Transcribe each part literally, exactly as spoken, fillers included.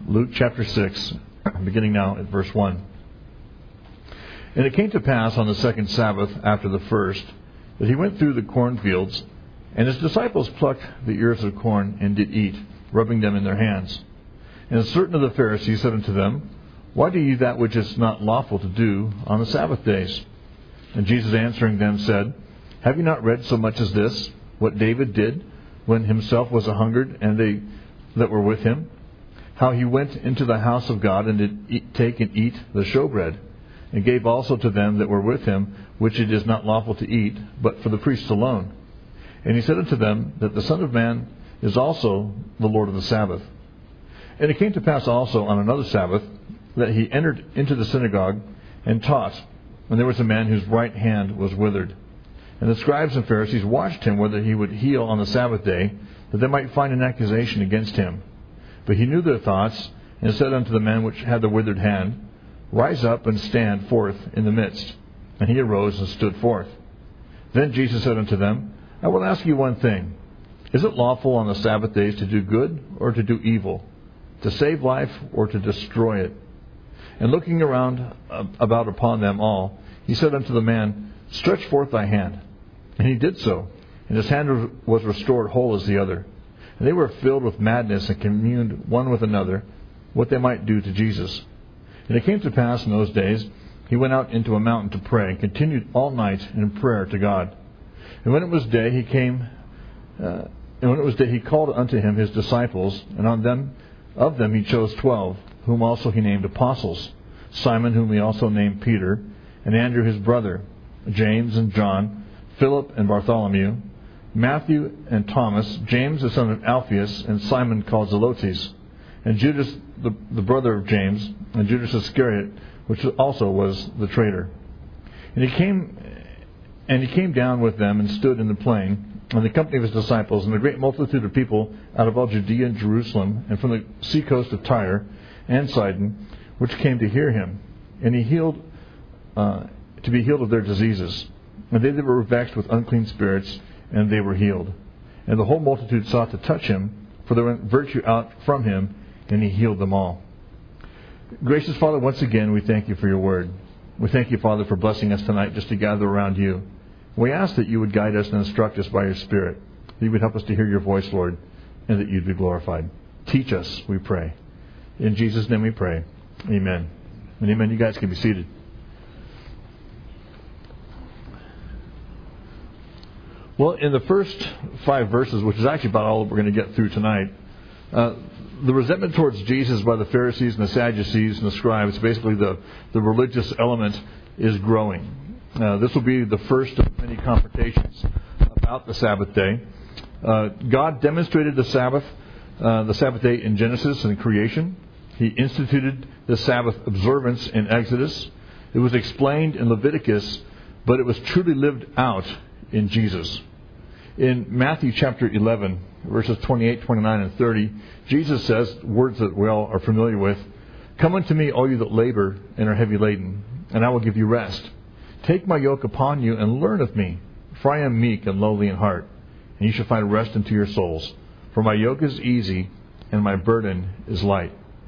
Luke chapter six, beginning now at verse one. And it came to pass on the second Sabbath after the first, that he went through the cornfields, and his disciples plucked the ears of corn and did eat, rubbing them in their hands. And certain of the Pharisees said unto them, Why do ye that which is not lawful to do on the Sabbath days? And Jesus answering them said, Have ye not read so much as this, what David did, when himself was a hungered, and they that were with him? How he went into the house of God, and did eat, take and eat the showbread, and gave also to them that were with him, which it is not lawful to eat, but for the priests alone. And he said unto them, that the Son of Man is also the Lord of the Sabbath. And it came to pass also on another Sabbath, that he entered into the synagogue, and taught. And there was a man whose right hand was withered. And the scribes and Pharisees watched him whether he would heal on the Sabbath day, that they might find an accusation against him. But he knew their thoughts, and said unto the man which had the withered hand, Rise up and stand forth in the midst. And he arose and stood forth. Then Jesus said unto them, I will ask you one thing. Is it lawful on the Sabbath days to do good or to do evil, to save life or to destroy it? And looking around about upon them all, he said unto the man, Stretch forth thy hand. And he did so, and his hand was restored whole as the other. And they were filled with madness, and communed one with another what they might do to Jesus. And it came to pass in those days, he went out into a mountain to pray, and continued all night in prayer to God. And when it was day, he came, uh, and when it was day, he called unto him his disciples, and on them of them he chose twelve, whom also he named apostles: Simon, whom he also named Peter, and Andrew his brother, James and John, Philip and Bartholomew, Matthew and Thomas, James the son of Alphaeus, and Simon called Zelotes, and Judas the, the brother of James, and Judas Iscariot, which also was the traitor. And he came, and he came down with them and stood in the plain, and the company of his disciples, and a great multitude of people out of all Judea and Jerusalem, and from the seacoast of Tyre and Sidon, which came to hear him. And he healed, uh, to be healed of their diseases. And they that were vexed with unclean spirits, and they were healed. And the whole multitude sought to touch him, for there went virtue out from him, and he healed them all. Gracious Father, once again we thank you for your word. We thank you, Father, for blessing us tonight just to gather around you. We ask that you would guide us and instruct us by your Spirit, that you would help us to hear your voice, Lord, and that you'd be glorified. Teach us, we pray. In Jesus' name we pray. Amen. And amen. You guys can be seated. Well, in the first five verses, which is actually about all that we're going to get through tonight, uh, the resentment towards Jesus by the Pharisees and the Sadducees and the scribes, basically the, the religious element, is growing. Uh, this will be the first of many confrontations about the Sabbath day. Uh, God demonstrated the Sabbath, uh, the Sabbath day in Genesis and creation. He instituted the Sabbath observance in Exodus. It was explained in Leviticus, but it was truly lived out in Jesus. In Matthew chapter eleven, verses twenty-eight, twenty-nine, and thirty, Jesus says, words that we all are familiar with, Come unto me, all you that labor and are heavy laden, and I will give you rest. Take my yoke upon you and learn of me, for I am meek and lowly in heart, and you shall find rest unto your souls. For my yoke is easy and my burden is light.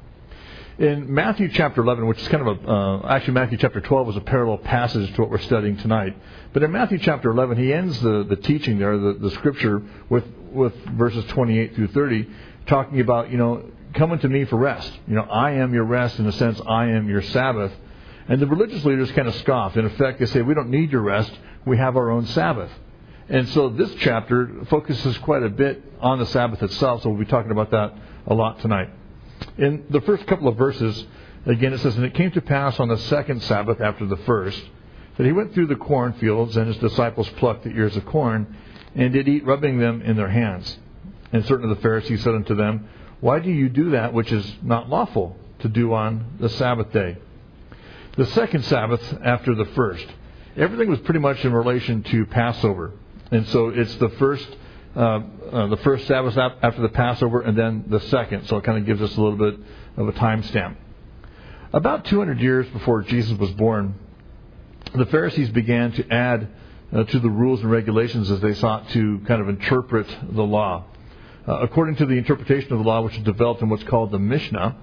In Matthew chapter eleven, which is kind of a, uh, actually Matthew chapter twelve is a parallel passage to what we're studying tonight. But in Matthew chapter eleven, he ends the, the teaching there, the, the scripture, with, with verses twenty-eight through thirty, talking about, you know, come unto me for rest. You know, I am your rest, in a sense, I am your Sabbath. And the religious leaders kind of scoff. In effect, they say, we don't need your rest, we have our own Sabbath. And so this chapter focuses quite a bit on the Sabbath itself, so we'll be talking about that a lot tonight. In the first couple of verses, again it says, And it came to pass on the second Sabbath after the first, that he went through the cornfields, and his disciples plucked the ears of corn, and did eat, rubbing them in their hands. And certain of the Pharisees said unto them, Why do you do that which is not lawful to do on the Sabbath day? The second Sabbath after the first. Everything was pretty much in relation to Passover. And so it's the first uh, uh, the first Sabbath after the Passover, and then the second. So it kind of gives us a little bit of a time stamp. About two hundred years before Jesus was born, the Pharisees began to add uh, to the rules and regulations as they sought to kind of interpret the law. Uh, according to the interpretation of the law, which is developed in what's called the Mishnah,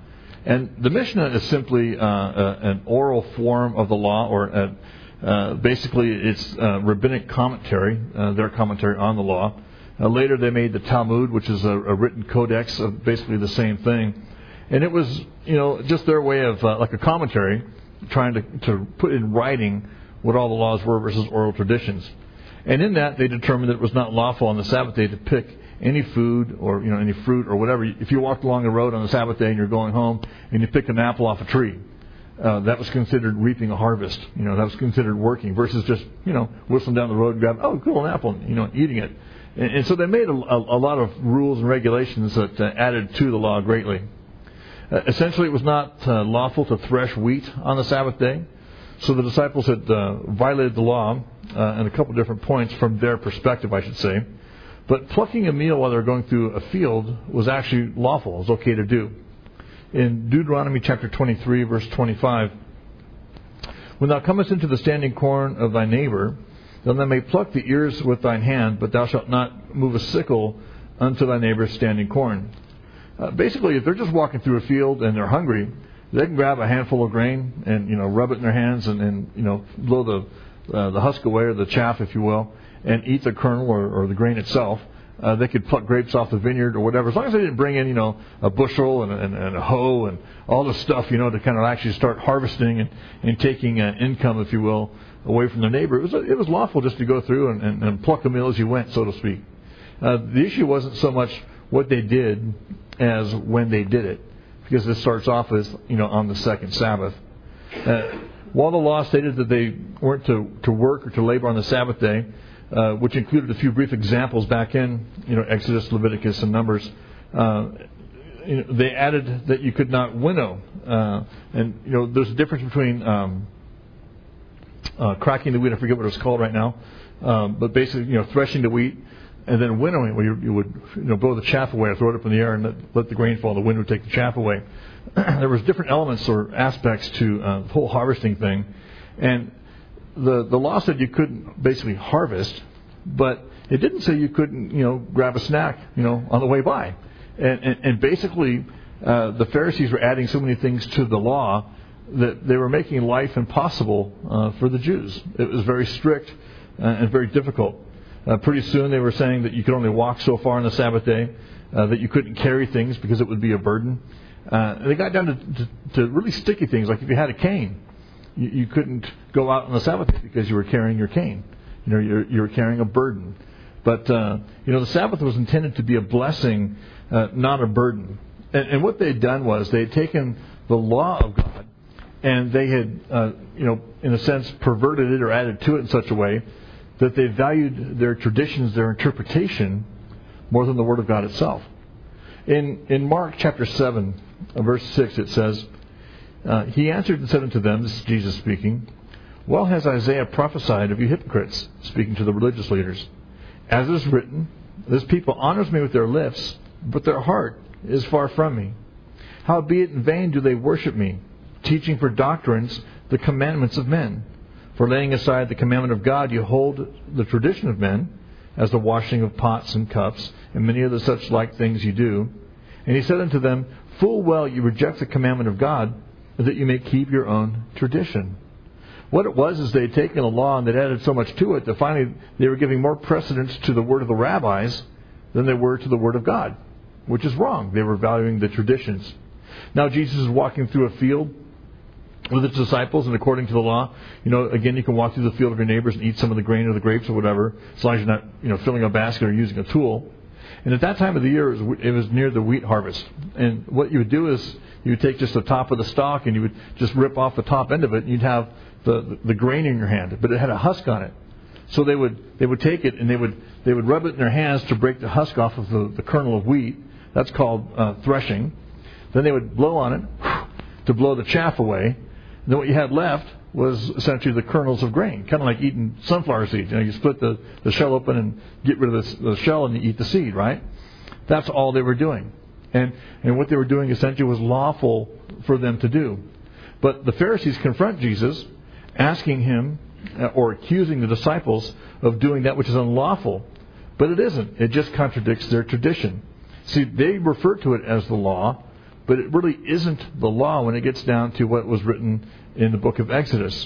And the Mishnah is simply uh, a, an oral form of the law, or a, uh, basically it's uh, rabbinic commentary, uh, their commentary on the law. Uh, later they made the Talmud, which is a, a written codex of basically the same thing. And it was, you know, just their way of, uh, like a commentary, trying to, to put in writing what all the laws were versus oral traditions. And in that, they determined that it was not lawful on the Sabbath day to pick any food or, you know, any fruit or whatever. If you walked along the road on the Sabbath day and you're going home and you picked an apple off a tree, uh, that was considered reaping a harvest. You know, that was considered working versus just, you know, whistling down the road and grab, oh, cool, an apple, you know, eating it. And, and so they made a, a, a lot of rules and regulations that uh, added to the law greatly. Uh, essentially, it was not uh, lawful to thresh wheat on the Sabbath day. So the disciples had uh, violated the law uh, in a couple different points from their perspective, I should say. But plucking a meal while they were going through a field was actually lawful. It was okay to do. In Deuteronomy chapter twenty-three, verse twenty-five, when thou comest into the standing corn of thy neighbor, then thou may pluck the ears with thine hand, but thou shalt not move a sickle unto thy neighbor's standing corn. Uh, basically, if they're just walking through a field and they're hungry, they can grab a handful of grain and, you know, rub it in their hands and, and you know, blow the uh, the husk away, or the chaff, if you will, and eat the kernel or, or the grain itself. Uh, they could pluck grapes off the vineyard or whatever, as long as they didn't bring in, you know, a bushel and, and, and a hoe and all the stuff, you know, to kind of actually start harvesting and, and taking uh, income, if you will, away from their neighbor. It was it was lawful just to go through and, and, and pluck a meal as you went, so to speak. Uh, the issue wasn't so much what they did as when they did it, because this starts off as, you know, on the second Sabbath. Uh, while the law stated that they weren't to, to work or to labor on the Sabbath day, uh, which included a few brief examples back in, you know, Exodus, Leviticus, and Numbers, uh, you know, they added that you could not winnow. Uh, and, you know, there's a difference between um, uh, cracking the wheat, I forget what it's called right now, um, but basically, you know, threshing the wheat, and then winnowing, where you, you would, you know, blow the chaff away or throw it up in the air and let, let the grain fall. The wind would take the chaff away. There was different elements or aspects to uh, the whole harvesting thing. And the the law said you couldn't basically harvest, but it didn't say you couldn't, you know, grab a snack, you know, on the way by. And, and, and basically, uh, the Pharisees were adding so many things to the law that they were making life impossible uh, for the Jews. It was very strict uh, and very difficult. Uh, pretty soon they were saying that you could only walk so far on the Sabbath day, uh, that you couldn't carry things because it would be a burden. Uh, and they got down to, to, to really sticky things, like if you had a cane, you, you couldn't go out on the Sabbath day because you were carrying your cane. You know, you're, you're carrying a burden. But, uh, you know, the Sabbath was intended to be a blessing, uh, not a burden. And, and what they had done was they had taken the law of God and they had, uh, you know, in a sense, perverted it or added to it in such a way that they valued their traditions, their interpretation, more than the Word of God itself. In in Mark chapter seven, verse six, it says, uh, He answered and said unto them, this is Jesus speaking, Well has Isaiah prophesied of you hypocrites, speaking to the religious leaders. As it is written, This people honors me with their lips, but their heart is far from me. Howbeit in vain do they worship me, teaching for doctrines the commandments of men. For laying aside the commandment of God, you hold the tradition of men, as the washing of pots and cups, and many other such like things you do. And he said unto them, Full well you reject the commandment of God, that you may keep your own tradition. What it was is they had taken a law and they'd added so much to it that finally they were giving more precedence to the word of the rabbis than they were to the word of God, which is wrong. They were valuing the traditions. Now Jesus is walking through a field with his disciples, and according to the law, you know, again, you can walk through the field of your neighbors and eat some of the grain or the grapes or whatever, as long as you're not, you know, filling a basket or using a tool. And at that time of the year, it was, it was near the wheat harvest. And what you would do is you would take just the top of the stalk and you would just rip off the top end of it, and you'd have the, the, the grain in your hand, but it had a husk on it. So they would they would take it and they would they would rub it in their hands to break the husk off of the, the kernel of wheat. That's called uh, threshing. Then they would blow on it to blow the chaff away. And then what you had left was essentially the kernels of grain, kind of like eating sunflower seeds. You know, you split the, the shell open and get rid of the, the shell and you eat the seed, right? That's all they were doing. And and what they were doing essentially was lawful for them to do. But the Pharisees confront Jesus, asking him or accusing the disciples of doing that which is unlawful. But it isn't. It just contradicts their tradition. See, they refer to it as the law, but it really isn't the law when it gets down to what was written in the book of Exodus.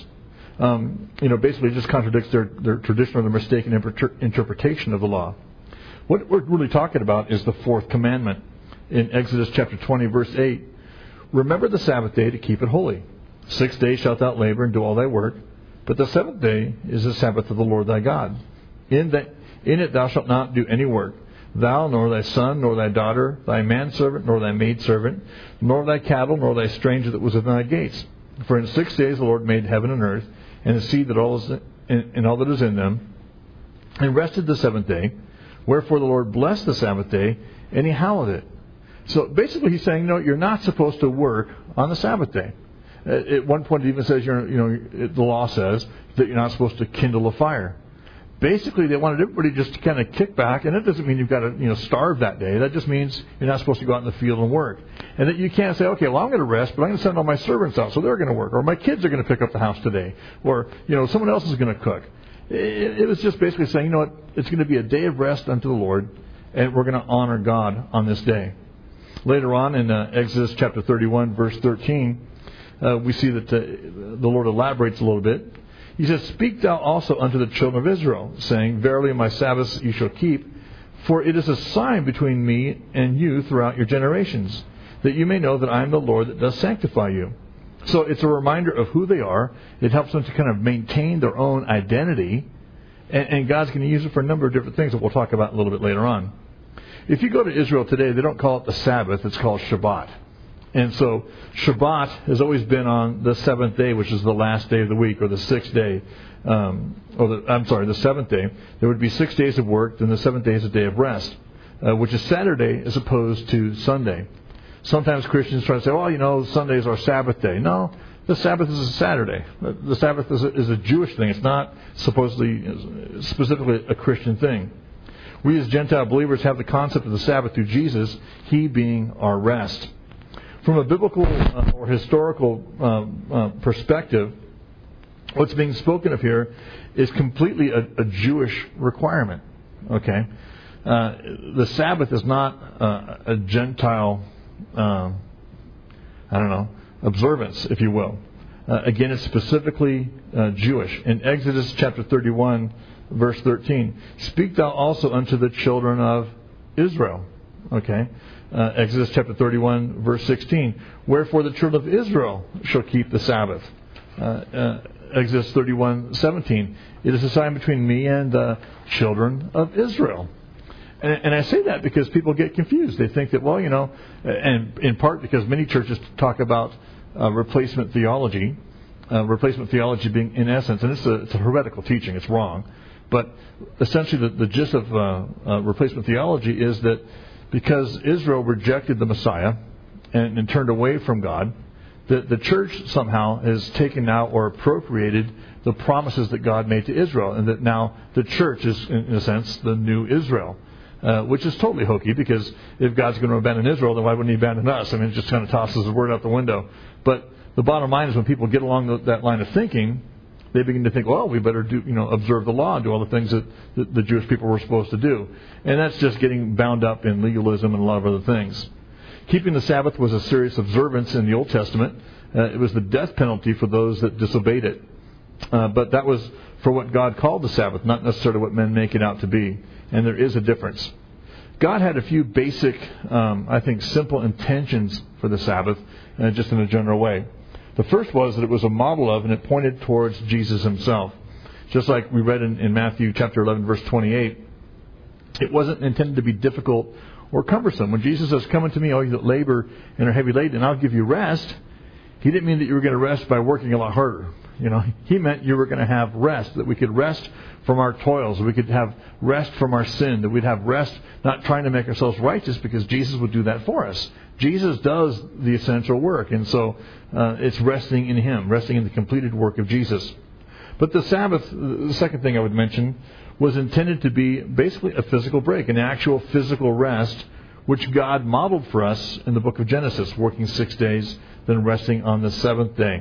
Um, you know, basically it just contradicts their, their traditional or their mistaken inter- interpretation of the law. What we're really talking about is the fourth commandment in Exodus chapter twenty, verse eight. Remember the Sabbath day to keep it holy. Six days shalt thou labor and do all thy work, but the seventh day is the Sabbath of the Lord thy God. In, the, in it thou shalt not do any work, thou, nor thy son, nor thy daughter, thy manservant, nor thy maidservant, nor thy cattle, nor thy stranger that was within thy gates. For in six days the Lord made heaven and earth, and the sea that all is in, and all that is in them, and rested the seventh day. Wherefore the Lord blessed the Sabbath day, and He hallowed it. So basically He's saying, no, you're not supposed to work on the Sabbath day. At one point it even says, you're, you know, the law says that you're not supposed to kindle a fire. Basically, they wanted everybody just to kind of kick back, and it doesn't mean you've got to, you know, starve that day. That just means you're not supposed to go out in the field and work. And that you can't say, okay, well, I'm going to rest, but I'm going to send all my servants out, so they're going to work. Or my kids are going to pick up the house today. Or, you know, someone else is going to cook. It, it was just basically saying, you know what, it's going to be a day of rest unto the Lord, and we're going to honor God on this day. Later on in uh, Exodus chapter thirty-one, verse thirteen, uh, we see that uh, the Lord elaborates a little bit. He says, Speak thou also unto the children of Israel, saying, Verily my Sabbaths you shall keep, for it is a sign between me and you throughout your generations, that you may know that I am the Lord that does sanctify you. So it's a reminder of who they are. It helps them to kind of maintain their own identity, and, and God's going to use it for a number of different things that we'll talk about a little bit later on. If you go to Israel today, they don't call it the Sabbath, it's called Shabbat. And so Shabbat has always been on the seventh day, which is the last day of the week, or the sixth day, um, or the, I'm sorry, the seventh day. There would be six days of work, then the seventh day is a day of rest, uh, which is Saturday as opposed to Sunday. Sometimes Christians try to say, well, you know, Sunday is our Sabbath day. No, the Sabbath is a Saturday. The Sabbath is a, is a Jewish thing. It's not supposedly, specifically a Christian thing. We as Gentile believers have the concept of the Sabbath through Jesus, He being our rest. From a biblical uh, or historical uh, uh, perspective, what's being spoken of here is completely a, a Jewish requirement. Okay, uh, the Sabbath is not uh, a Gentile, uh, I don't know, observance, if you will. Uh, again, it's specifically uh, Jewish. In Exodus chapter thirty-one, verse thirteen, Speak thou also unto the children of Israel. Okay. Uh, Exodus chapter thirty-one, verse sixteen. Wherefore the children of Israel shall keep the Sabbath. Uh, uh, Exodus thirty-one, seventeen. It is a sign between me and the children of Israel. And, and I say that because people get confused. They think that, well, you know, and in part because many churches talk about uh, replacement theology. Uh, replacement theology being, in essence, and it's a, it's a heretical teaching. It's wrong. But essentially the, the gist of uh, uh, replacement theology is that because Israel rejected the Messiah and, and turned away from God, the, the church somehow has taken now or appropriated the promises that God made to Israel, and that now the church is, in a sense, the new Israel, uh, which is totally hokey, because if God's going to abandon Israel, then why wouldn't He abandon us? I mean, it just kind of tosses the word out the window. But the bottom line is when people get along the, that line of thinking, they begin to think, well, we better do, you know, observe the law and do all the things that the, the Jewish people were supposed to do. And that's just getting bound up in legalism and a lot of other things. Keeping the Sabbath was a serious observance in the Old Testament. Uh, it was the death penalty for those that disobeyed it. Uh, but that was for what God called the Sabbath, not necessarily what men make it out to be. And there is a difference. God had a few basic, um, I think, simple intentions for the Sabbath, uh, just in a general way. The first was that it was a model of, and it pointed towards Jesus Himself. Just like we read in, in Matthew chapter eleven, verse twenty-eight, it wasn't intended to be difficult or cumbersome. When Jesus says, Come unto me, all you that labor and are heavy laden, and I'll give you rest, He didn't mean that you were going to rest by working a lot harder. You know, He meant you were going to have rest, that we could rest from our toils, that we could have rest from our sin, that we'd have rest not trying to make ourselves righteous, because Jesus would do that for us. Jesus does the essential work, and so uh, it's resting in Him, resting in the completed work of Jesus. But the Sabbath, the second thing I would mention, was intended to be basically a physical break, an actual physical rest, which God modeled for us in the book of Genesis, working six days, then resting on the seventh day.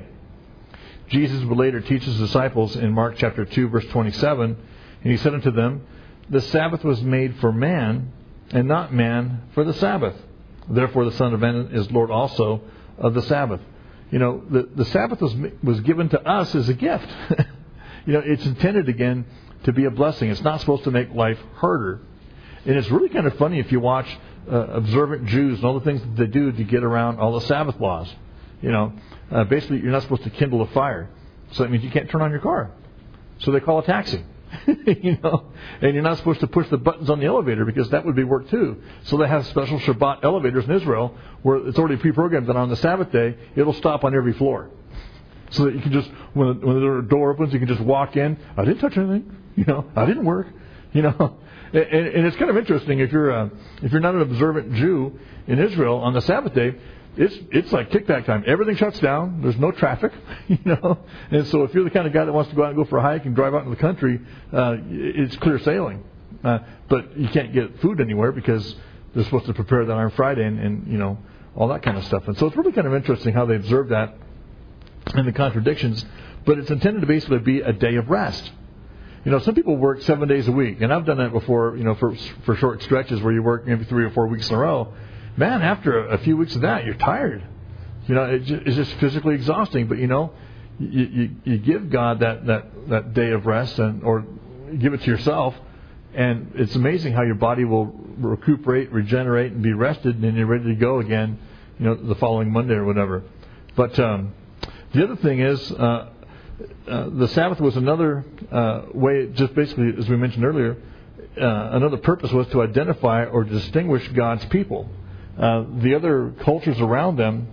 Jesus would later teach His disciples in Mark chapter two, verse twenty-seven, and He said unto them, The Sabbath was made for man, and not man for the Sabbath. Therefore the Son of Man is Lord also of the Sabbath. You know, the, the Sabbath was, was given to us as a gift. You know, it's intended, again, to be a blessing. It's not supposed to make life harder. And it's really kind of funny if you watch uh, observant Jews and all the things that they do to get around all the Sabbath laws. You know, uh, basically you're not supposed to kindle a fire. So that means you can't turn on your car. So they call a taxi. You know, and you're not supposed to push the buttons on the elevator because that would be work too. So they have special Shabbat elevators in Israel where it's already pre-programmed that on the Sabbath day it'll stop on every floor, so that you can just when when the door opens you can just walk in. I didn't touch anything. You know, I didn't work. You know, and, and it's kind of interesting if you're a, if you're not an observant Jew in Israel on the Sabbath day. It's it's like kickback time. Everything shuts down. There's no traffic, you know. And so if you're the kind of guy that wants to go out and go for a hike and drive out into the country, uh, it's clear sailing. Uh, but you can't get food anywhere because they're supposed to prepare that on Friday and, and, you know, all that kind of stuff. And so it's really kind of interesting how they observe that and the contradictions. But it's intended to basically be a day of rest. You know, some people work seven days a week. And I've done that before, you know, for for short stretches where you work maybe three or four weeks in a row. Man, after a few weeks of that, you're tired. You know, it just, it's just physically exhausting. But, you know, you, you, you give God that, that, that day of rest and or give it to yourself. And it's amazing how your body will recuperate, regenerate, and be rested. And then you're ready to go again, you know, the following Monday or whatever. But um, the other thing is uh, uh, the Sabbath was another uh, way, just basically, as we mentioned earlier, uh, another purpose was to identify or distinguish God's people. Uh, the other cultures around them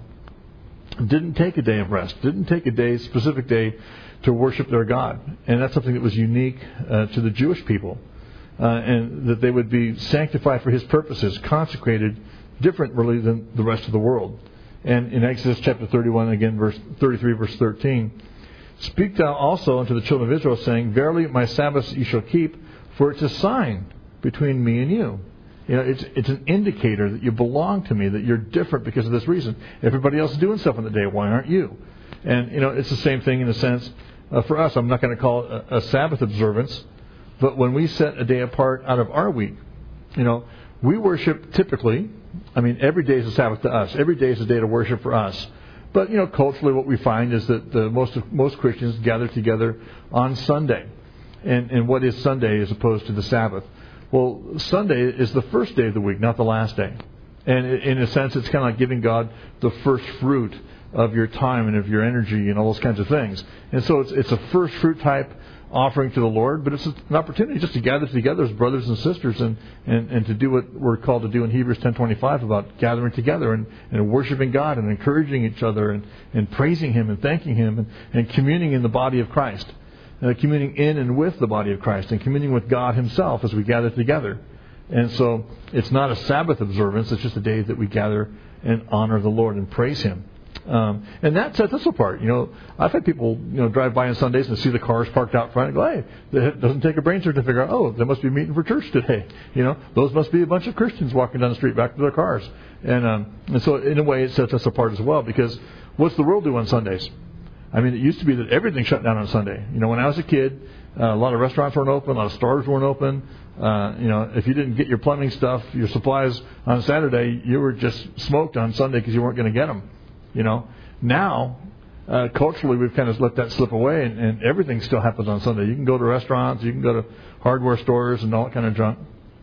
didn't take a day of rest, didn't take a day, specific day to worship their God. And that's something that was unique uh, to the Jewish people. Uh, and that they would be sanctified for His purposes, consecrated, different really than the rest of the world. And in Exodus chapter thirty-one, again, verse thirty-three, verse thirteen, speak thou also unto the children of Israel, saying, verily my Sabbaths ye shall keep, for it's a sign between me and you. You know, it's it's an indicator that you belong to me, that you're different because of this reason. Everybody else is doing stuff on the day. Why aren't you? And, you know, it's the same thing in a sense uh, for us. I'm not going to call it a, a Sabbath observance, but when we set a day apart out of our week, you know, we worship typically, I mean, every day is a Sabbath to us. Every day is a day to worship for us. But, you know, culturally what we find is that the most of, most Christians gather together on Sunday. And, and what is Sunday as opposed to the Sabbath? Well, Sunday is the first day of the week, not the last day. And in a sense, it's kind of like giving God the first fruit of your time and of your energy and all those kinds of things. And so it's it's a first fruit type offering to the Lord, but it's an opportunity just to gather together as brothers and sisters and, and, and to do what we're called to do in Hebrews ten twenty-five about gathering together and, and worshiping God and encouraging each other and, and praising Him and thanking Him and, and communing in the body of Christ. Uh, communing in and with the body of Christ and communing with God Himself as we gather together. And so it's not a Sabbath observance, it's just a day that we gather and honor the Lord and praise Him. Um, and that sets us apart. You know, I've had people, you know, drive by on Sundays and see the cars parked out front and go, hey, it doesn't take a brain surgeon to figure out, oh, they must be meeting for church today. You know, those must be a bunch of Christians walking down the street back to their cars. And, um, and so in a way it sets us apart as well, because what's the world do on Sundays? I mean, it used to be that everything shut down on Sunday. You know, when I was a kid, uh, a lot of restaurants weren't open, a lot of stores weren't open. Uh, you know, if you didn't get your plumbing stuff, your supplies on Saturday, you were just smoked on Sunday because you weren't going to get them. You know, now, uh, culturally, we've kind of let that slip away, and, and everything still happens on Sunday. You can go to restaurants, you can go to hardware stores and all that kind of junk.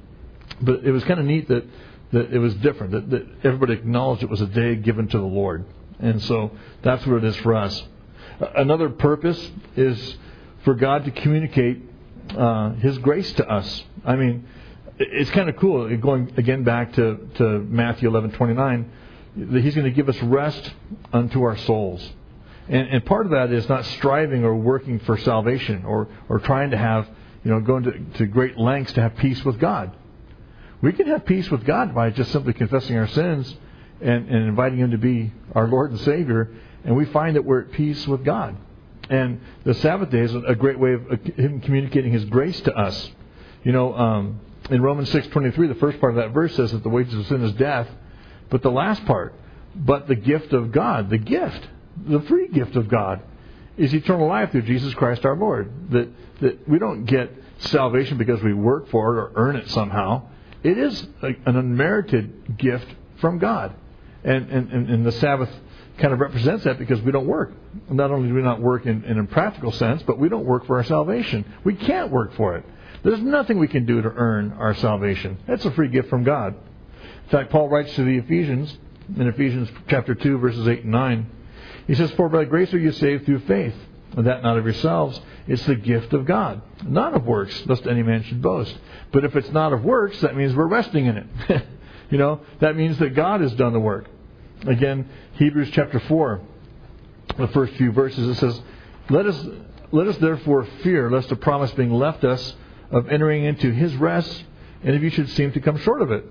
But it was kind of neat that, that it was different, that, that everybody acknowledged it was a day given to the Lord. And so that's what it is for us. Another purpose is for God to communicate uh, His grace to us. I mean, it's kind of cool, going again back to, to Matthew eleven twenty-nine, that He's going to give us rest unto our souls. And, and part of that is not striving or working for salvation or, or trying to have, you know, going to, to great lengths to have peace with God. We can have peace with God by just simply confessing our sins and, and inviting Him to be our Lord and Savior. And we find that we're at peace with God. And the Sabbath day is a great way of Him communicating His grace to us. You know, um, in Romans six twenty-three, the first part of that verse says that the wages of sin is death. But the last part, but the gift of God, the gift, the free gift of God, is eternal life through Jesus Christ our Lord. That, that we don't get salvation because we work for it or earn it somehow. It is a, an unmerited gift from God. And, and, and the Sabbath kind of represents that because we don't work. Not only do we not work in, in a practical sense, but we don't work for our salvation. We can't work for it. There's nothing we can do to earn our salvation. That's a free gift from God. In fact, Paul writes to the Ephesians, in Ephesians chapter two, verses eight and nine, he says, "For by grace are you saved through faith, and that not of yourselves. It's the gift of God, not of works, lest any man should boast." But if it's not of works, that means we're resting in it. You know, that means that God has done the work. Again, Hebrews chapter four, the first few verses, it says, Let us, let us therefore fear, lest the promise being left us of entering into His rest, and if you should seem to come short of it.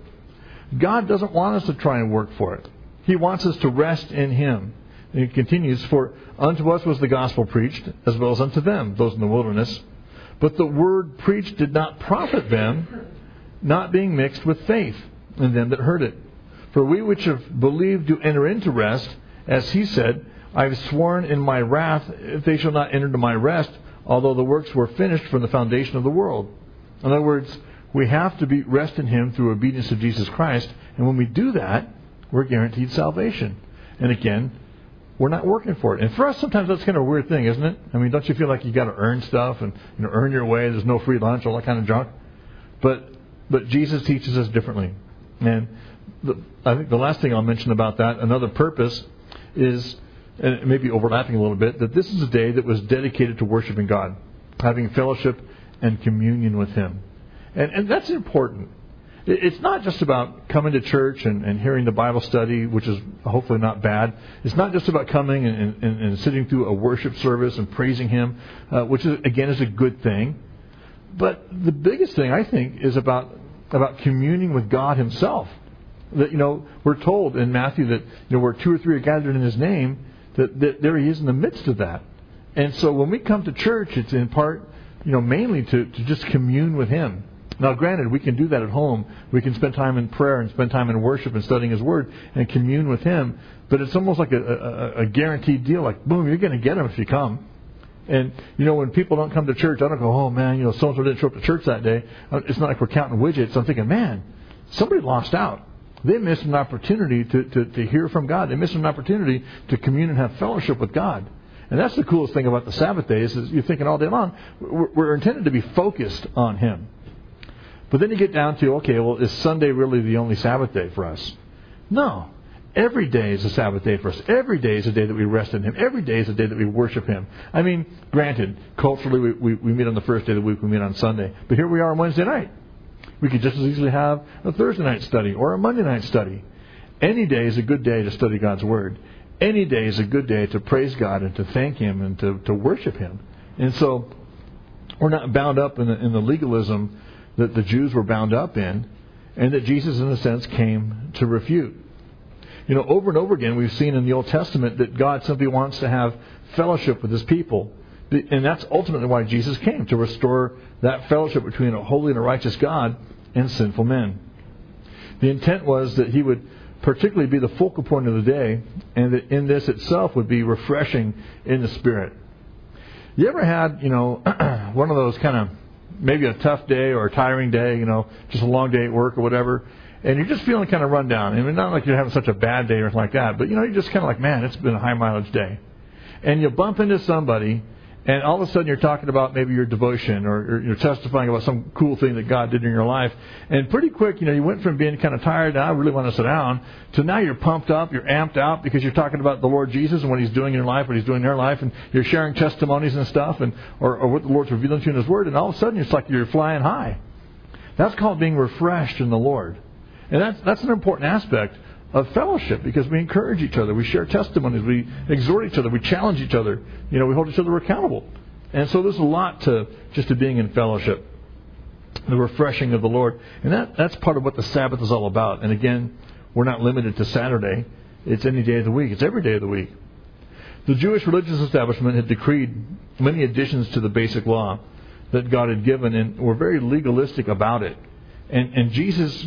God doesn't want us to try and work for it. He wants us to rest in Him. And it continues, "For unto us was the gospel preached, as well as unto them, those in the wilderness. But the word preached did not profit them, not being mixed with faith in them that heard it. For we which have believed do enter into rest, as He said, I have sworn in my wrath, if they shall not enter into my rest, although the works were finished from the foundation of the world." In other words, we have to be rest in Him through obedience to Jesus Christ. And when we do that, we're guaranteed salvation. And again, we're not working for it. And for us, sometimes that's kind of a weird thing, isn't it? I mean, don't you feel like you got to earn stuff and, you know, earn your way? There's no free lunch, all that kind of junk. But but Jesus teaches us differently. And the, I think the last thing I'll mention about that, another purpose, is, and it may be overlapping a little bit, that this is a day that was dedicated to worshiping God, having fellowship and communion with Him. And, and that's important. It's not just about coming to church and, and hearing the Bible study, which is hopefully not bad. It's not just about coming and, and, and sitting through a worship service and praising Him, uh, which is, again is a good thing. But the biggest thing, I think, is about about communing with God Himself. That, you know, we're told in Matthew that, you know, where two or three are gathered in His name, that, that there He is in the midst of that. And so when we come to church, it's in part, you know, mainly to, to just commune with Him. Now, granted, we can do that at home. We can spend time in prayer and spend time in worship and studying His Word and commune with Him. But it's almost like a, a, a guaranteed deal. Like, boom, you're going to get Him if you come. And, you know, when people don't come to church, I don't go, oh, man, you know, so-and-so didn't show up to church that day. It's not like we're counting widgets. I'm thinking, man, somebody lost out. They missed an opportunity to, to, to hear from God. They missed an opportunity to commune and have fellowship with God. And that's the coolest thing about the Sabbath days is you're thinking all day long, we're, we're intended to be focused on Him. But then you get down to, okay, well, is Sunday really the only Sabbath day for us? No. Every day is a Sabbath day for us. Every day is a day that we rest in Him. Every day is a day that we worship Him. I mean, granted, culturally we, we, we meet on the first day of the week, we meet on Sunday. But here we are on Wednesday night. We could just as easily have a Thursday night study or a Monday night study. Any day is a good day to study God's Word. Any day is a good day to praise God and to thank Him and to, to worship Him. And so we're not bound up in the, in the legalism that the Jews were bound up in, and that Jesus, in a sense, came to refute. You know, over and over again, we've seen in the Old Testament that God simply wants to have fellowship with His people. And that's ultimately why Jesus came, to restore that fellowship between a holy and a righteous God and sinful men. The intent was that He would particularly be the focal point of the day, and that in this itself would be refreshing in the spirit. You ever had, you know, one of those kind of maybe a tough day or a tiring day, you know, just a long day at work or whatever, and you're just feeling kind of run down. I mean, not like you're having such a bad day or anything like that, but, you know, you're just kind of like, man, it's been a high mileage day. And you bump into somebody, and all of a sudden you're talking about maybe your devotion or you're testifying about some cool thing that God did in your life. And pretty quick, you know, you went from being kind of tired, I really want to sit down, to now you're pumped up, you're amped out because you're talking about the Lord Jesus and what He's doing in your life, what He's doing in their life, and you're sharing testimonies and stuff, and or, or what the Lord's revealing to you in His Word, and all of a sudden it's like you're flying high. That's called being refreshed in the Lord. And that's, that's an important aspect of fellowship, because we encourage each other, we share testimonies, we exhort each other, we challenge each other, you know, we hold each other accountable. And so there's a lot to just to being in fellowship, the refreshing of the Lord. And that, that's part of what the Sabbath is all about. And again, we're not limited to Saturday. It's any day of the week. It's every day of the week. The Jewish religious establishment had decreed many additions to the basic law that God had given, and were very legalistic about it. And, and Jesus,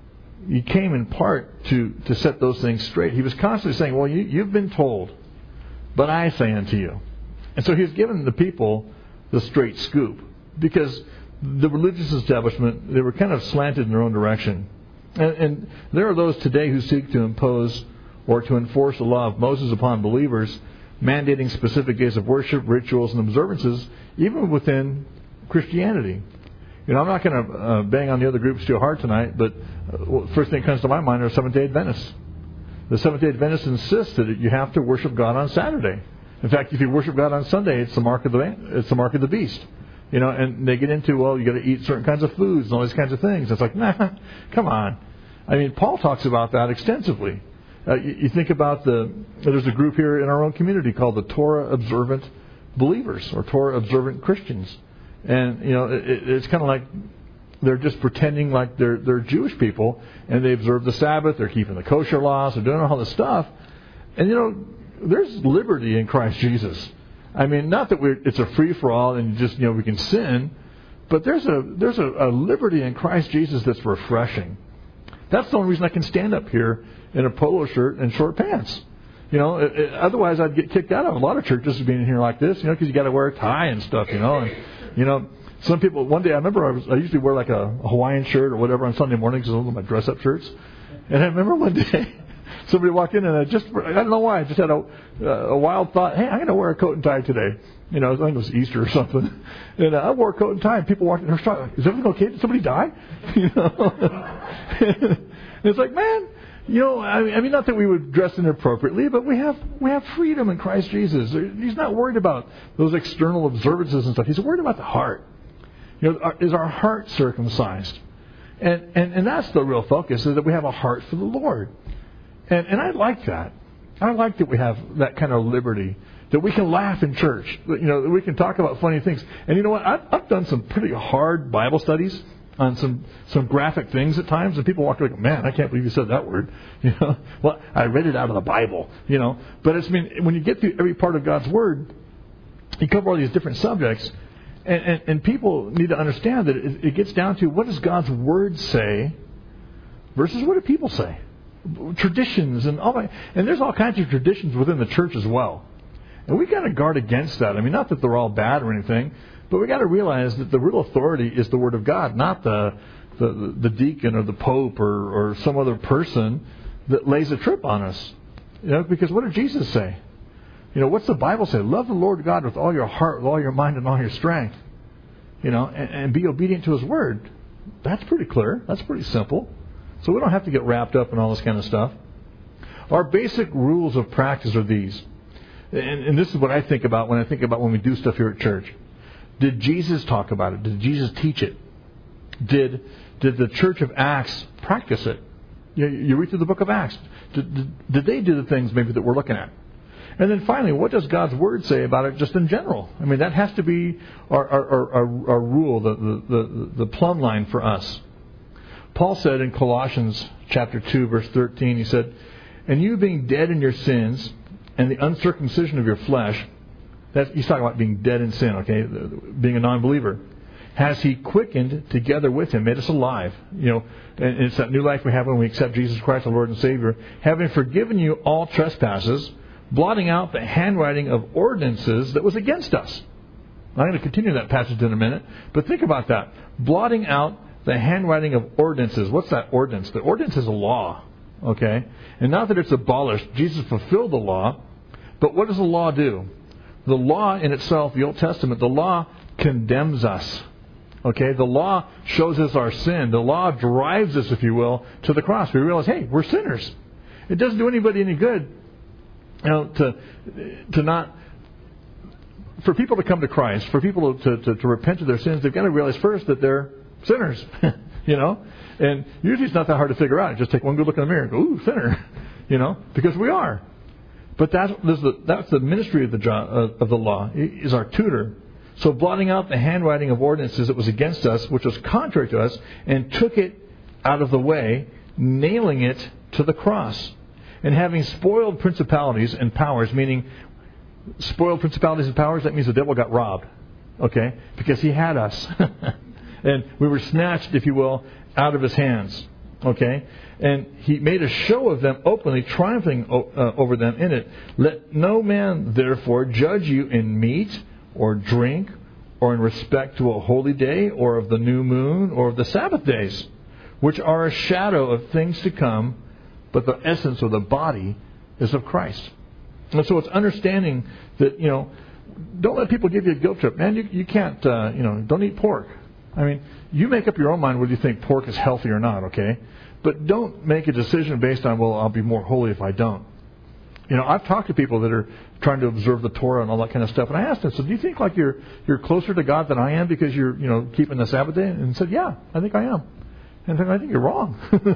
He came in part to, to set those things straight. He was constantly saying, well, you, you've been told, but I say unto you. And so He's given the people the straight scoop, because the religious establishment, they were kind of slanted in their own direction. And, and there are those today who seek to impose or to enforce the law of Moses upon believers, mandating specific days of worship, rituals, and observances, even within Christianity. You know, I'm not going to uh, bang on the other groups too hard tonight, but uh, first thing that comes to my mind are Seventh-day Adventists. The Seventh-day Adventists insist that you have to worship God on Saturday. In fact, if you worship God on Sunday, it's the mark of the it's the mark of the beast. You know, and they get into, well, you got to eat certain kinds of foods and all these kinds of things. It's like, nah, come on. I mean, Paul talks about that extensively. Uh, you, you think about the there's a group here in our own community called the Torah observant believers or Torah observant Christians, and you know, it, it's kind of like they're just pretending like they're they're Jewish people, and they observe the Sabbath, they're keeping the kosher laws, they're doing all this stuff, and you know, there's liberty in Christ Jesus. I mean, not that we're, it's a free for all and just you know we can sin, but there's a there's a, a liberty in Christ Jesus that's refreshing. That's the only reason I can stand up here in a polo shirt and short pants. You know, it, it, otherwise I'd get kicked out of a lot of churches being here like this. You know, because you got to wear a tie and stuff. You know, and you know. Some people, one day I remember I, was, I usually wear like a, a Hawaiian shirt or whatever on Sunday mornings, those are my dress-up shirts. And I remember one day somebody walked in and I just, I don't know why, I just had a, a wild thought, hey, I'm going to wear a coat and tie today. You know, I think it was Easter or something. And I wore a coat and tie and people walked in and were like, is everything okay? Did somebody die? You know? And it's like, man, you know, I mean, not that we would dress inappropriately, but we have we have freedom in Christ Jesus. He's not worried about those external observances and stuff. He's worried about the heart. You know, is our heart circumcised? And, and and that's the real focus, is that we have a heart for the Lord. And and I like that. I like that we have that kind of liberty, that we can laugh in church. You know, that we can talk about funny things. And you know what? I've, I've done some pretty hard Bible studies on some, some graphic things at times, and people walk like, man, I can't believe you said that word. You know, well, I read it out of the Bible. You know, but it's I mean when you get through every part of God's Word, you cover all these different subjects. And, and, and people need to understand that it, it gets down to what does God's Word say versus what do people say. Traditions and all that. And there's all kinds of traditions within the church as well. And we've got to guard against that. I mean, not that they're all bad or anything, but we've got to realize that the real authority is the Word of God, not the the, the deacon or the pope or, or some other person that lays a trip on us. You know, because what did Jesus say? You know, what's the Bible say? Love the Lord God with all your heart, with all your mind, and all your strength. You know, and, and be obedient to His Word. That's pretty clear. That's pretty simple. So we don't have to get wrapped up in all this kind of stuff. Our basic rules of practice are these. And, and this is what I think about when I think about when we do stuff here at church. Did Jesus talk about it? Did Jesus teach it? Did did the Church of Acts practice it? You, you read through the book of Acts. Did, did, did they do the things maybe that we're looking at? And then finally, what does God's Word say about it just in general? I mean, that has to be our, our, our, our rule, the, the, the, the plumb line for us. Paul said in Colossians chapter two, verse thirteen, he said, and you being dead in your sins and the uncircumcision of your flesh, that's, he's talking about being dead in sin, okay, being a non-believer, has He quickened together with Him, made us alive. You know, and it's that new life we have when we accept Jesus Christ, our Lord and Savior, having forgiven you all trespasses, blotting out the handwriting of ordinances that was against us. I'm going to continue that passage in a minute, but think about that. Blotting out the handwriting of ordinances. What's that ordinance? The ordinance is a law, okay? And not that it's abolished. Jesus fulfilled the law, but what does the law do? The law in itself, the Old Testament, the law condemns us, okay? The law shows us our sin. The law drives us, if you will, to the cross. We realize, hey, we're sinners. It doesn't do anybody any good. You know, to to not, for people to come to Christ, for people to, to, to repent of their sins, they've got to realize first that they're sinners, you know. And usually it's not that hard to figure out. Just take one good look in the mirror and go, ooh, sinner, you know, because we are. But that's the, that's the ministry of the of the law, is our tutor. So blotting out the handwriting of ordinances that was against us, which was contrary to us, and took it out of the way, nailing it to the cross. And having spoiled principalities and powers, meaning spoiled principalities and powers, that means the devil got robbed. Okay? Because he had us. And we were snatched, if you will, out of his hands. Okay? And he made a show of them openly, triumphing uh, over them in it. Let no man, therefore, judge you in meat or drink or in respect to a holy day or of the new moon or of the Sabbath days. which are a shadow of things to come, but the essence or the body is of Christ. And so it's understanding that, you know, don't let people give you a guilt trip. Man, you, you can't, uh, you know, don't eat pork. I mean, you make up your own mind whether you think pork is healthy or not, okay? But don't make a decision based on, well, I'll be more holy if I don't. You know, I've talked to people that are trying to observe the Torah and all that kind of stuff, and I asked them, so do you think like you're you're closer to God than I am because you're, you know, keeping the Sabbath day? And said, yeah, I think I am. And I think you're wrong.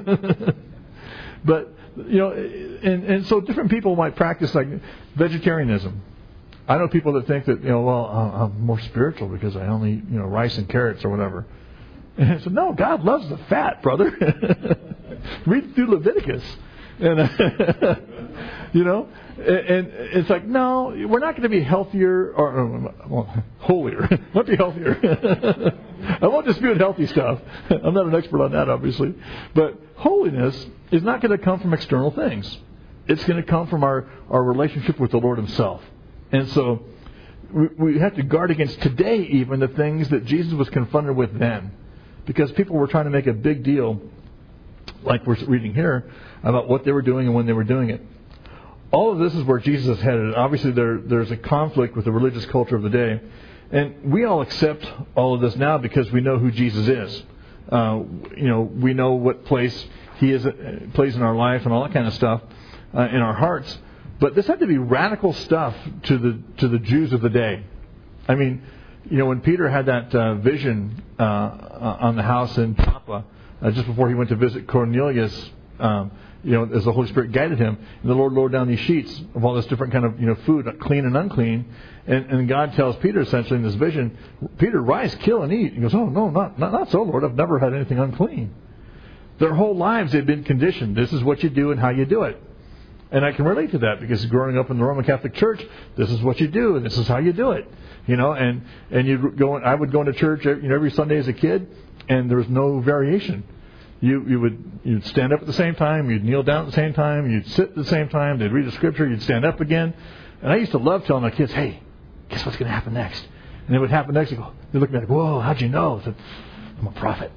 But, you know, and, and so different people might practice like vegetarianism. I know people that think that, you know, well, I'm more spiritual because I only eat, you know, rice and carrots or whatever. And I said, no, God loves the fat, brother. Read through Leviticus. And, uh, you know, and, and it's like, no, we're not going to be healthier or, or well, holier. Let's be healthier. I won't dispute healthy stuff. I'm not an expert on that, obviously. But holiness is not going to come from external things. It's going to come from our, our relationship with the Lord Himself. And so we, we have to guard against today even the things that Jesus was confronted with then. Because people were trying to make a big deal, like we're reading here, about what they were doing and when they were doing it. All of this is where Jesus is headed. Obviously, there, there's a conflict with the religious culture of the day. And we all accept all of this now because we know who Jesus is. Uh, you know, we know what place He is, uh, plays in our life and all that kind of stuff uh, in our hearts. But this had to be radical stuff to the to the Jews of the day. I mean, you know, when Peter had that uh, vision uh, on the house in Joppa, uh, just before he went to visit Cornelius, um, you know, as the Holy Spirit guided him, and the Lord lowered down these sheets of all this different kind of, you know, food, clean and unclean, and, and God tells Peter essentially in this vision, Peter, rise, kill, and eat. He goes, oh no, not not, not so, Lord. I've never had anything unclean. Their whole lives they've been conditioned. This is what you do and how you do it. And I can relate to that because growing up in the Roman Catholic Church, this is what you do and this is how you do it, you know. And and you go. I would go into church, you know, every Sunday as a kid, and there was no variation. You you would you'd stand up at the same time, you'd kneel down at the same time, you'd sit at the same time. They'd read the scripture, you'd stand up again. And I used to love telling my kids, "Hey, guess what's going to happen next?" And it would happen next. They go, they look at me like, "Whoa, how'd you know?" I said, "I'm a prophet."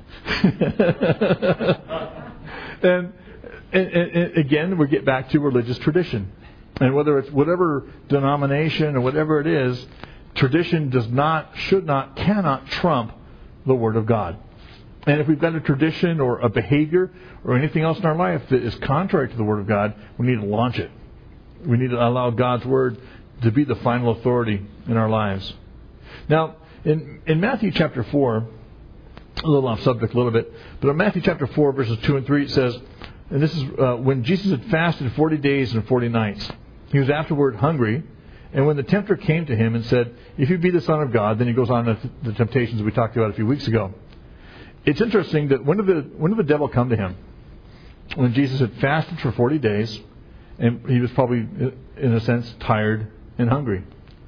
and. And, and, and again, we get back to religious tradition. And whether it's whatever denomination or whatever it is, tradition does not, should not, cannot trump the Word of God. And if we've got a tradition or a behavior or anything else in our life that is contrary to the Word of God, we need to launch it. We need to allow God's Word to be the final authority in our lives. Now, in, in Matthew chapter four, a little off subject a little bit, but in Matthew chapter four, verses two and three, it says, and this is uh, when Jesus had fasted forty days and forty nights. He was afterward hungry. And when the tempter came to him and said, if you be the Son of God, then he goes on to the temptations we talked about a few weeks ago. It's interesting that when did the, when did the devil come to him? When Jesus had fasted for forty days, and he was probably, in a sense, tired and hungry.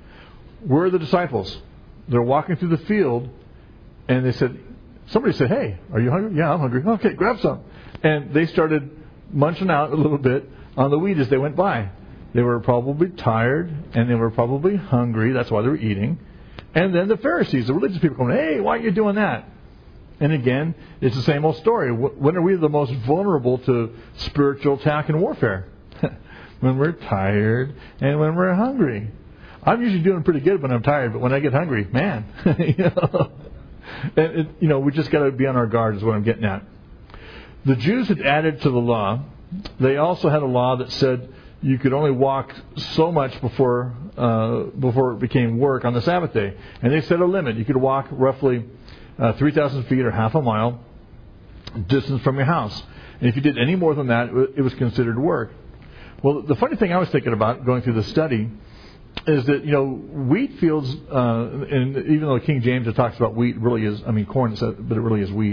Where are the disciples? They're walking through the field, and they said, somebody said, hey, are you hungry? Yeah, I'm hungry. Okay, grab some. And they started munching out a little bit on the wheat as they went by. They were probably tired, and they were probably hungry. That's why they were eating. And then the Pharisees, the religious people, come, hey, why are you doing that? And again, it's the same old story. When are we the most vulnerable to spiritual attack and warfare? When we're tired and when we're hungry. I'm usually doing pretty good when I'm tired, but when I get hungry, man, you know, and it, you know, we just got to be on our guard is what I'm getting at. The Jews had added to the law. They also had a law that said you could only walk so much before uh, before it became work on the Sabbath day. And they set a limit. You could walk roughly uh, three thousand feet or half a mile distance from your house. And if you did any more than that, it was considered work. Well, the funny thing I was thinking about going through the study is that, you know, wheat fields, uh, and even though King James it talks about wheat, really is, I mean, corn, but it really is wheat.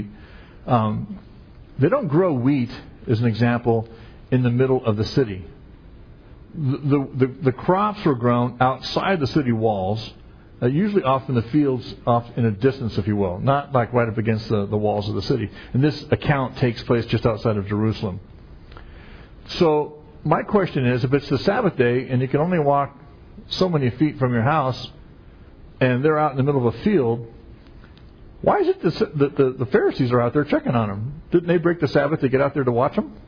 Um, They don't grow wheat, as an example, in the middle of the city. The, the, the, the crops were grown outside the city walls, uh, usually off in the fields, off in a distance, if you will, not like right up against the, the walls of the city. And this account takes place just outside of Jerusalem. So my question is, if it's the Sabbath day and you can only walk so many feet from your house, and they're out in the middle of a field, Why is it the, the, the, the Pharisees are out there checking on them? Didn't they break the Sabbath to get out there to watch them?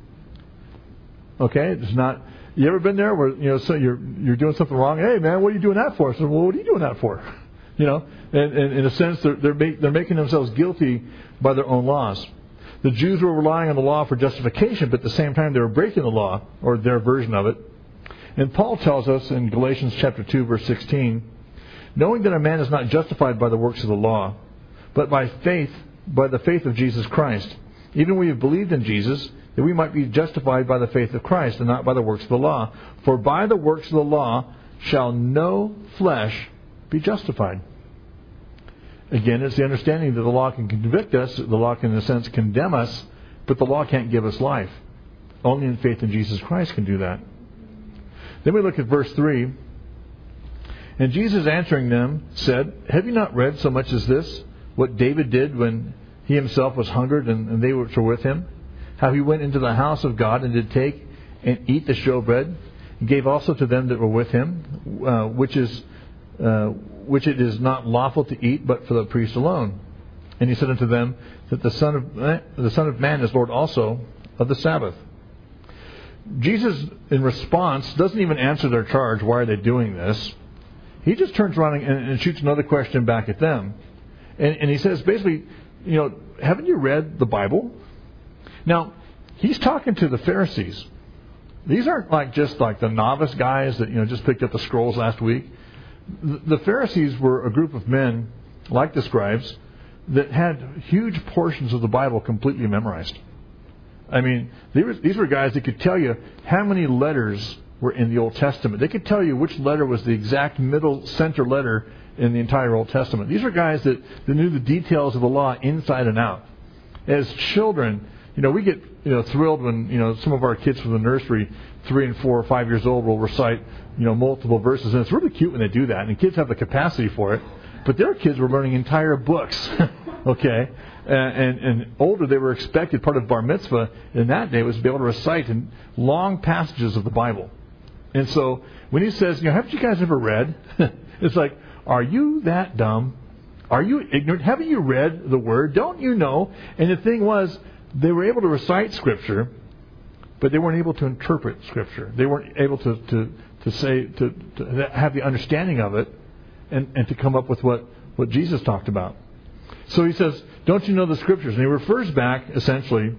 Okay, it's not. You ever been there where, you know, so you're you're doing something wrong? Hey, man, what are you doing that for? So, well, what are you doing that for? You know, and, and in a sense, they're they're, make, they're making themselves guilty by their own laws. The Jews were relying on the law for justification, but at the same time, they were breaking the law, or their version of it. And Paul tells us in Galatians chapter two, verse sixteen, knowing that a man is not justified by the works of the law, but by faith, by the faith of Jesus Christ. Even we have believed in Jesus, that we might be justified by the faith of Christ, and not by the works of the law. For by the works of the law shall no flesh be justified. Again, it's the understanding that the law can convict us, the law can, in a sense, condemn us, but the law can't give us life. Only in faith in Jesus Christ can do that. Then we look at verse three. And Jesus answering them said, have you not read so much as this, what David did when he himself was hungered and, and they which were with him? How he went into the house of God and did take and eat the showbread, and gave also to them that were with him, uh, which is uh, which it is not lawful to eat, but for the priest alone. And he said unto them that the Son of uh, the Son of Man is Lord also of the Sabbath. Jesus, in response, doesn't even answer their charge. Why are they doing this? He just turns around and, and shoots another question back at them, and, and he says basically, you know, haven't you read the Bible? Now, he's talking to the Pharisees. These aren't like just like the novice guys that, you know, just picked up the scrolls last week. The Pharisees were a group of men, like the scribes, that had huge portions of the Bible completely memorized. I mean, they were, these were guys that could tell you how many letters were in the Old Testament. They could tell you which letter was the exact middle center letter in the entire Old Testament. These were guys that, that knew the details of the law inside and out. As children, you know, we get, you know, thrilled when, you know, some of our kids from the nursery, three and four or five years old, will recite, you know, multiple verses. And it's really cute when they do that. And kids have the capacity for it. But their kids were learning entire books. Okay? And, and, and older, they were expected, part of bar mitzvah in that day was to be able to recite in long passages of the Bible. And so when he says, you know, haven't you guys ever read? It's like, are you that dumb? Are you ignorant? Haven't you read the Word? Don't you know? And the thing was, they were able to recite Scripture, but they weren't able to interpret Scripture. They weren't able to, to, to say, to, to have the understanding of it and, and to come up with what, what Jesus talked about. So he says, don't you know the Scriptures? And he refers back, essentially,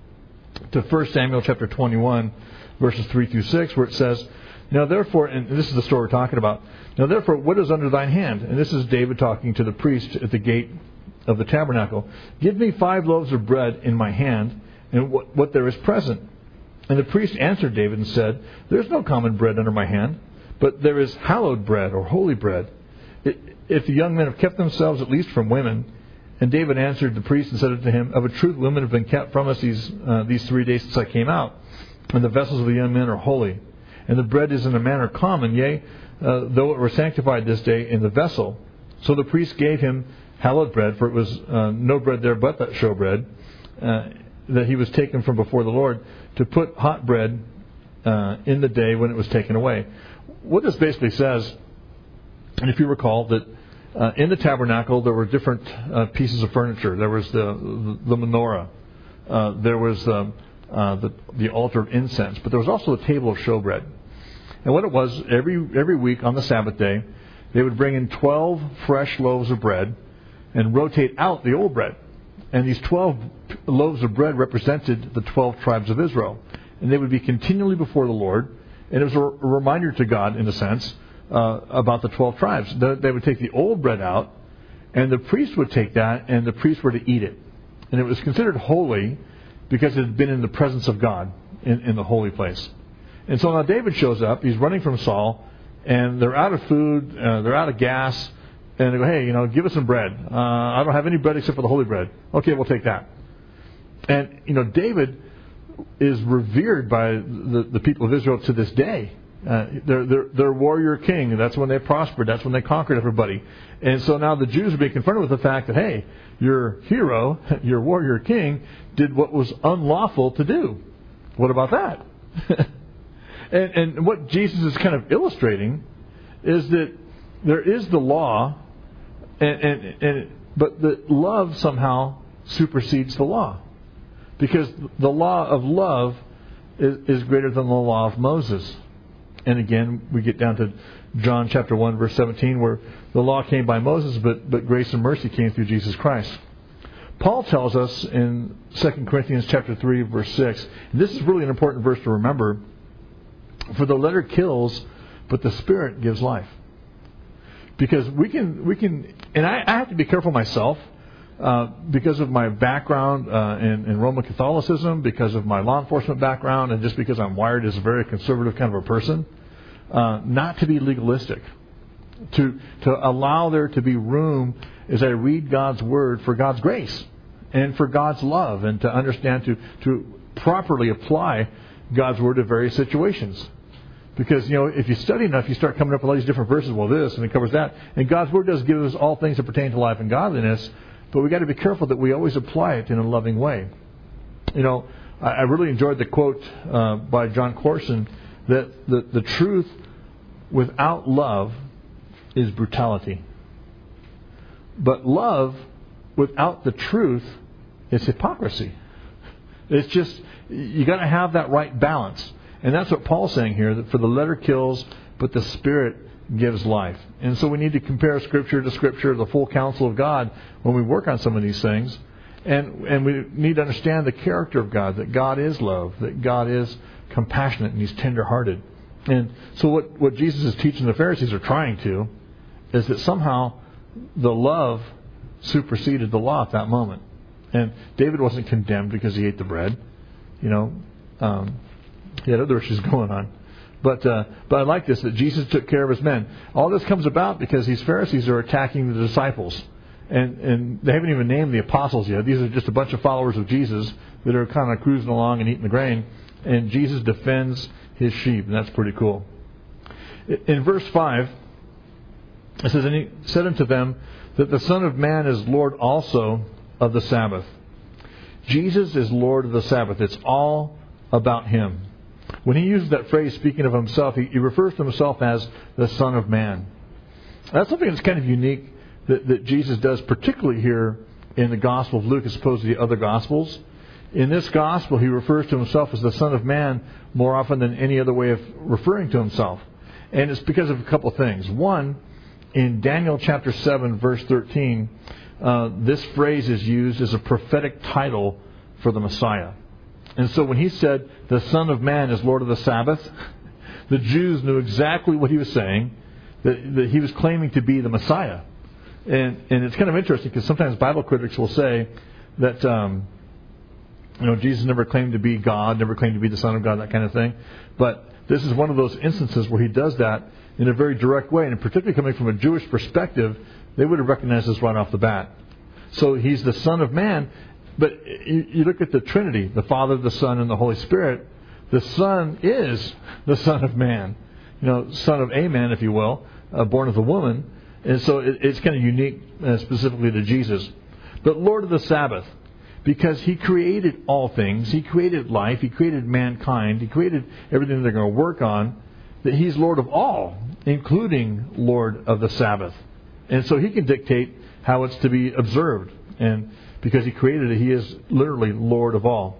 to First Samuel chapter twenty-one, verses three through six, where it says, now therefore, and this is the story we're talking about, now therefore, what is under thine hand? And this is David talking to the priest at the gate of the tabernacle. Give me five loaves of bread in my hand, and what, what there is present. And the priest answered David and said, there is no common bread under my hand, but there is hallowed bread, or holy bread. If the young men have kept themselves at least from women. And David answered the priest and said unto him, of a truth women have been kept from us these uh, these three days since I came out, and the vessels of the young men are holy. And the bread is in a manner common, yea, uh, though it were sanctified this day in the vessel. So the priest gave him hallowed bread, for it was uh, no bread there but that showbread, uh, that he was taken from before the Lord, to put hot bread uh, in the day when it was taken away. What this basically says, and if you recall, that uh, in the tabernacle there were different uh, pieces of furniture. There was the the, the menorah. Uh, there was um, uh, the, the altar of incense. But there was also a table of showbread. And what it was, every every week on the Sabbath day, they would bring in twelve fresh loaves of bread and rotate out the old bread. And these twelve loaves of bread represented the twelve tribes of Israel. And they would be continually before the Lord. And it was a reminder to God, in a sense, uh, about the twelve tribes. They would take the old bread out, and the priest would take that, and the priests were to eat it. And it was considered holy because it had been in the presence of God in, in the holy place. And so now David shows up. He's running from Saul, and they're out of food, uh, they're out of gas, and they go, hey, you know, give us some bread. Uh, I don't have any bread except for the holy bread. Okay, we'll take that. And, you know, David is revered by the, the people of Israel to this day. Uh, they're, they're, they're warrior king. That's when they prospered. That's when they conquered everybody. And so now the Jews are being confronted with the fact that, hey, your hero, your warrior king, did what was unlawful to do. What about that? and, and what Jesus is kind of illustrating is that there is the law, and, and, and but the love somehow supersedes the law. Because the law of love is, is greater than the law of Moses. And again, we get down to John chapter one, verse seventeen, where the law came by Moses, but, but grace and mercy came through Jesus Christ. Paul tells us in Second Corinthians chapter three, verse six, and this is really an important verse to remember, for the letter kills, but the Spirit gives life. Because we can, we can, and I, I have to be careful myself, uh, because of my background uh, in, in Roman Catholicism, because of my law enforcement background, and just because I'm wired as a very conservative kind of a person, uh, not to be legalistic, to to allow there to be room as I read God's Word for God's grace and for God's love, and to understand to to properly apply God's Word to various situations. Because, you know, if you study enough, you start coming up with all these different verses. Well, this, and it covers that. And God's Word does give us all things that pertain to life and godliness. But we've got to be careful that we always apply it in a loving way. You know, I, I really enjoyed the quote uh, by John Corson that the, the truth without love is brutality. But love without the truth is hypocrisy. It's just, you got to have that right balance. And that's what Paul's saying here, that for the letter kills, but the Spirit gives life. And so we need to compare Scripture to Scripture, the full counsel of God, when we work on some of these things. And and we need to understand the character of God, that God is love, that God is compassionate, and He's tender-hearted. And so what, what Jesus is teaching the Pharisees, are trying to, is that somehow the love superseded the law at that moment. And David wasn't condemned because he ate the bread. You know, um, he had other issues going on. But uh, but I like this, that Jesus took care of His men. All this comes about because these Pharisees are attacking the disciples. And, and they haven't even named the apostles yet. These are just a bunch of followers of Jesus that are kind of cruising along and eating the grain. And Jesus defends His sheep. And that's pretty cool. In verse five, it says, and He said unto them that the Son of Man is Lord also of the Sabbath. Jesus is Lord of the Sabbath. It's all about Him. When He uses that phrase, speaking of Himself, He, he refers to Himself as the Son of Man. That's something that's kind of unique that, that Jesus does, particularly here in the Gospel of Luke as opposed to the other Gospels. In this Gospel, He refers to Himself as the Son of Man more often than any other way of referring to Himself. And it's because of a couple of things. One, in Daniel chapter seven, verse thirteen, uh, this phrase is used as a prophetic title for the Messiah. And so when He said, the Son of Man is Lord of the Sabbath, the Jews knew exactly what He was saying, that, that He was claiming to be the Messiah. And and it's kind of interesting because sometimes Bible critics will say that um, you know Jesus never claimed to be God, never claimed to be the Son of God, that kind of thing. But this is one of those instances where He does that in a very direct way, and particularly coming from a Jewish perspective, they would have recognized this right off the bat. So He's the Son of Man. But you, you look at the Trinity, the Father, the Son, and the Holy Spirit. The Son is the Son of Man. You know, son of a man, if you will, uh, born of a woman. And so it, it's kind of unique uh, specifically to Jesus. But Lord of the Sabbath, because He created all things. He created life. He created mankind. He created everything they're going to work on. That He's Lord of all, including Lord of the Sabbath. And so He can dictate how it's to be observed. And because He created it, He is literally Lord of all.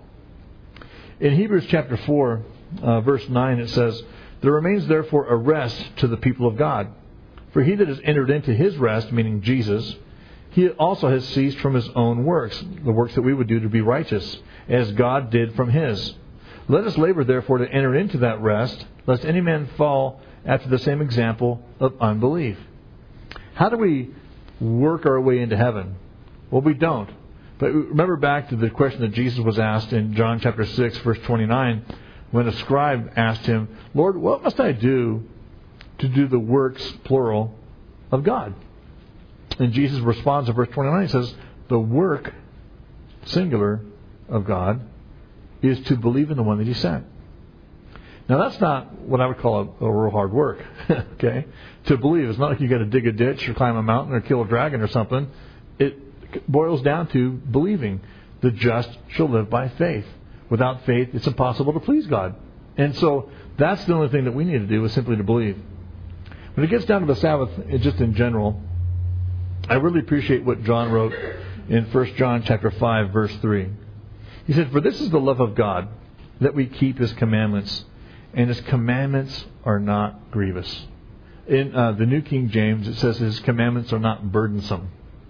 In Hebrews chapter four, uh, verse nine, it says, there remains therefore a rest to the people of God. For he that has entered into His rest, meaning Jesus, He also has ceased from His own works, the works that we would do to be righteous, as God did from His. Let us labor therefore to enter into that rest, lest any man fall after the same example of unbelief. How do we work our way into heaven? Well, we don't. But remember back to the question that Jesus was asked in John chapter six, verse twenty-nine, when a scribe asked Him, Lord, what must I do to do the works, plural, of God? And Jesus responds in verse twenty-nine. He says, the work, singular, of God is to believe in the one that He sent. Now, that's not what I would call a, a real hard work. Okay? To believe. It's not like you got to dig a ditch or climb a mountain or kill a dragon or something. It boils down to believing. The just shall live by faith. Without faith, it's impossible to please God. And so that's the only thing that we need to do, is simply to believe. When it gets down to the Sabbath, it just in general, I really appreciate what John wrote in First John chapter five, verse three. He said, "For this is the love of God, that we keep His commandments, and His commandments are not grievous." In uh, the New King James, it says His commandments are not burdensome.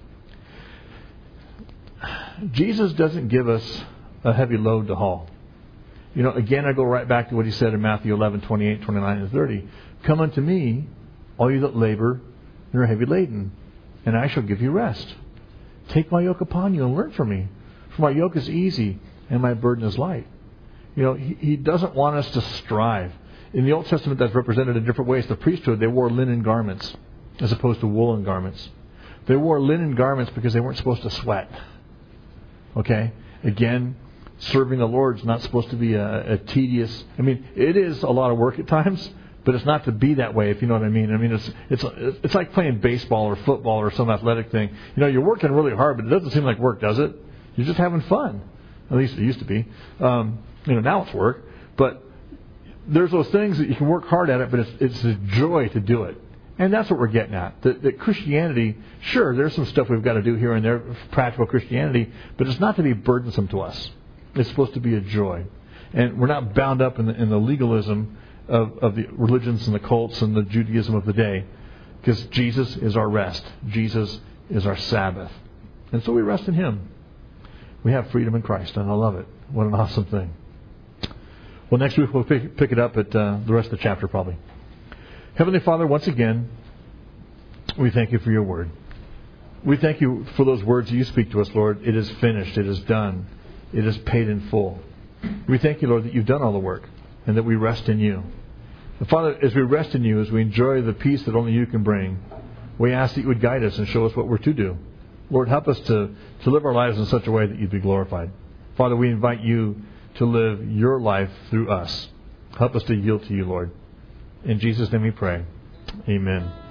Jesus doesn't give us a heavy load to haul. You know, again, I go right back to what He said in Matthew eleven, twenty-eight, twenty-nine, and thirty. "Come unto me, all you that labor and are heavy laden, and I shall give you rest. Take my yoke upon you and learn from me. For my yoke is easy and my burden is light." You know, he, he doesn't want us to strive. In the Old Testament, that's represented in different ways. The priesthood, they wore linen garments as opposed to woolen garments. They wore linen garments because they weren't supposed to sweat. Okay? Again, serving the Lord is not supposed to be a, a tedious... I mean, it is a lot of work at times, but it's not to be that way, if you know what I mean. I mean, it's it's it's like playing baseball or football or some athletic thing. You know, you're working really hard, but it doesn't seem like work, does it? You're just having fun. At least it used to be. Um, you know, now it's work. But there's those things that you can work hard at it, but it's it's a joy to do it. And that's what we're getting at. That, that Christianity, sure, there's some stuff we've got to do here and there, practical Christianity, but it's not to be burdensome to us. It's supposed to be a joy. And we're not bound up in the, in the legalism of, of the religions and the cults and the Judaism of the day. Because Jesus is our rest. Jesus is our Sabbath. And so we rest in Him. We have freedom in Christ, and I love it. What an awesome thing. Well, next week we'll pick, pick it up at uh, the rest of the chapter probably. Heavenly Father, once again, we thank You for Your word. We thank You for those words You speak to us, Lord. It is finished. It is done. It is paid in full. We thank You, Lord, that You've done all the work and that we rest in You. And Father, as we rest in You, as we enjoy the peace that only You can bring, we ask that You would guide us and show us what we're to do. Lord, help us to, to live our lives in such a way that You'd be glorified. Father, we invite You to live Your life through us. Help us to yield to You, Lord. In Jesus' name we pray. Amen.